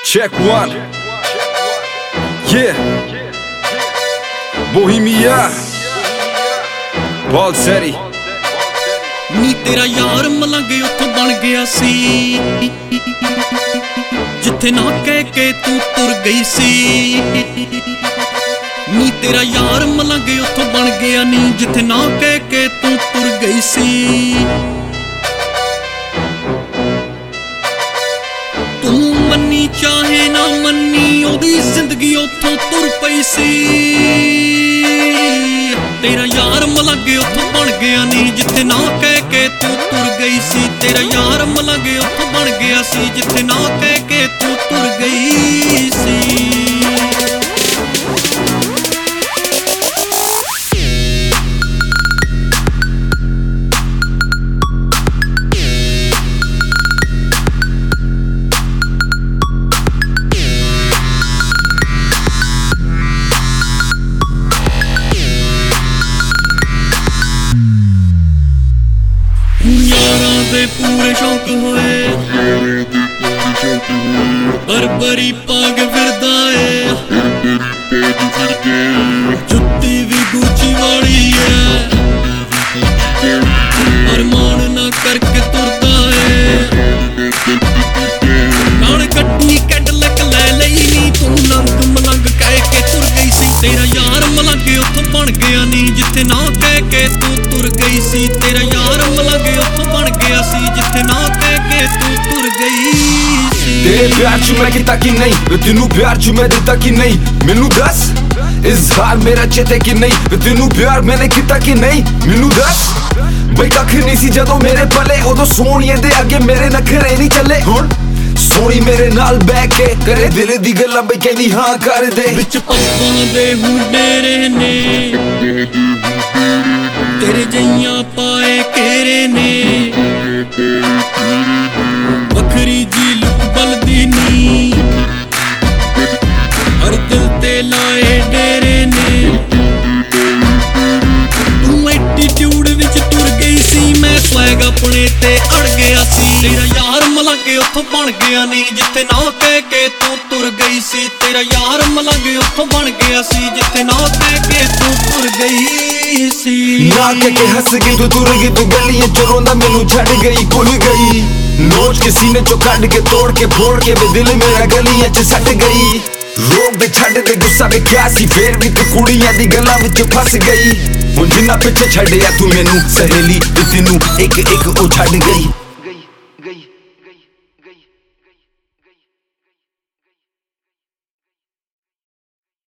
Check one. Yeah. Bohemia. Balseri. ਨੀ ਤੇਰਾ ਯਾਰ ਮਲੰਗ ਉੱਥੋਂ ਬਣ ਗਿਆ ਸੀ, ਜਿੱਥੇ ਨਾ ਕਹਿ ਕੇ ਤੂੰ ਤੁਰ ਗਈ ਸੀ। ਨੀ ਤੇਰਾ ਯਾਰ ਮਲੰਗ ਉੱਥੋਂ ਬਣ ਗਿਆ ਨੀ, ਜਿੱਥੇ ਨਾ ਕਹਿ ਕੇ ਤੂੰ ਤੁਰ ਗਈ ਸੀ। ਤੂੰ ਮੰਨੀ ਚਾਹੇ ਨਾ ਮੰਨੀ, ਉਹਦੀ ਜ਼ਿੰਦਗੀ ਉੱਥੋਂ ਤੁਰ ਪਈ ਸੀ। ਤੇਰਾ ਯਾਰ ਮਲੰਗ ਉੱਥੋਂ ਬਣ ਗਿਆ ਨੀ, ਜਿੱਥੇ ਨਾ ਕਹਿ ਕੇ ਤੂੰ ਤੁਰ ਗਈ ਸੀ। ਤੇਰਾ ਯਾਰ ਮਲੰਗ ਉੱਥੋਂ ਬਣ ਗਿਆ ਸੀ, ਜਿੱਥੇ ਨਾ ਕਹਿ ਕੇ ਤੂੰ ਤੁਰ ਗਈ ਸੀ। ਯਾਰਾਂ ਦੇ ਪੂਰੇ ਸ਼ੌਕ ਹੋਏ, ਬਰਬਰੀ ਪਾਗ ਫਿਰਦਾ ਏ, ਜੁੱਤੀ ਵੀ ਗੁੱਚੀ ਵਾਲੀ ਏ, ਅਰਮਾਨ ਨਾ ਕਰਕੇ ਤੁਰਦਾ ਏ। ਨਾਲ ਗੱਡੀ ਕੈਡਲਕ ਲੈ ਲਈ ਨੀ, ਤੂੰ ਨੰਗ ਮਲੰਗ ਕਹਿ ਕੇ ਤੁਰ ਗਈ ਸੀ। ਤੇਰਾ ਯਾਰ ਮਲੰਗ ਉੱਥੋਂ ਬਣ ਗਿਆ ਨੀ, ਜਿੱਥੇ ਨਾ ਕਹਿ ਕੇ ਤੂੰ ਤੁਰ ਗਈ ਸੀ। ਤੇਰਾ ਯਾਰ ਮਲੰਗ ਉੱਥੋਂ ਬਣ ਗਿਆ ਸੀ, ਜਿੱਥੇ ਨਾ ਕਹਿ ਕੇ ਤੂੰ ਤੁਰ ਗਈ ਸੀ। ਤੇਰੇ ਪਿਆਰ ਚ ਮੈਂ ਕੀਤਾ ਕਿ ਨਹੀਂ, ਵੇ ਤੈਨੂੰ ਪਿਆਰ ਚ ਮੈਂ ਦਿੱਤਾ ਕਿ ਨਹੀਂ, ਮੈਨੂੰ ਦੱਸ। ਇਜ਼ਹਾਰ ਮੇਰਾ ਚੇਤੇ ਕਿ ਨਹੀਂ, ਵੇ ਤੈਨੂੰ ਪਿਆਰ ਮੈਨੇ ਕੀਤਾ ਕਿ ਨਹੀਂ, ਮੈਨੂੰ ਦੱਸ। ਬਈ ਕੱਖ ਨਹੀਂ ਸੀ ਜਦੋਂ ਮੇਰੇ ਪਲੇ, ਉਦੋਂ ਸੋਹਣੀਏ ਦੇ ਅੱਗੇ ਮੇਰੇ ਨਖਰੇ ਨਹੀਂ ਚੱਲੇ। ਹੁਣ ਸੋਹਣੀ ਮੇਰੇ ਨਾਲ ਬਹਿ ਕੇ ਕਰੇ ਦਿਲ ਦੀ ਗੱਲਾਂ, ਬਈ ਕਹਿੰਦੀ ਹਾਂ ਕਰ ਦੇ। ਵਿੱਚ ਪੱਪਾਂ ਦੇ ਹੁਡੇਰੇ ਨੇ, ਤੇਰੇ ਜਈਆਂ ਪਾਏ ਘੇਰੇ ਨੇ, ਵੱਖਰੀ ਜੀ ਲੁੱਕ ਬਲਦੀ ਨੀ, ਹਰ ਦਿਲ ਤੇ ਲਾਏ ਡੇਰੇ ਨੇ। ਤੂੰ ਐਟੀਟਿਊਡ ਵਿੱਚ ਤੁਰ ਗਈ ਸੀ, ਮੈਂ ਸਵੈਗ ਆਪਣੇ ਤੇ ਅੜ ਗਿਆ ਸੀ। ਤੇਰਾ ਯਾਰ ਮਲੰਗ ਉੱਥੋਂ ਬਣ ਗਿਆ ਨੀ, ਜਿੱਥੇ ਨਾ ਕਹਿ ਕੇ ਤੂੰ ਤੁਰ ਗਈ ਸੀ। ਤੇਰਾ ਯਾਰ ਮਲੰਗ ਉੱਥੋਂ ਬਣ ਗਿਆ ਸੀ, ਜਿੱਥੇ ਨਾ ਕਹਿ ਕੇ ਤੂੰ ਤੁਰ ਗਈ ਸੀ। ਨਾ ਕਹਿ ਕੇ ਹੱਸ ਗਈ ਤੂੰ, ਤੁਰ ਗਈ ਤੂੰ ਗਲੀਆਂ ਚ ਰੋਂਦਾ ਮੈਨੂੰ ਛੱਡ ਗਈ, ਭੁੱਲ ਗਈ। ਨੋਚ ਕੇ ਸੀਨੇ ਚੋਂ ਕੱਢ ਕੇ ਤੋੜ ਕੇ ਫੋੜ ਕੇ ਵੇ ਦਿਲ ਮੇਰਾ ਗਲੀਆਂ ਚ ਸੱਟ ਗਈ। ਰੋਕ ਦੇ ਛੱਡ ਦੇ ਗੁੱਸਾ ਵੇ ਕਿਆ ਸੀ, ਫੇਰ ਵੀ ਤੂੰ ਕੁੜੀਆਂ ਦੀ ਗੱਲਾਂ ਵਿੱਚ ਫਸ ਗਈ। ਹੁਣ ਜਿੰਨਾ ਪਿੱਛੇ ਛੱਡਿਆ ਤੂੰ ਮੈਨੂੰ ਸਹੇਲੀ, ਤੇ ਤੈਨੂੰ ਇੱਕ ਇੱਕ ਉਹ ਛੱਡ ਗਈ।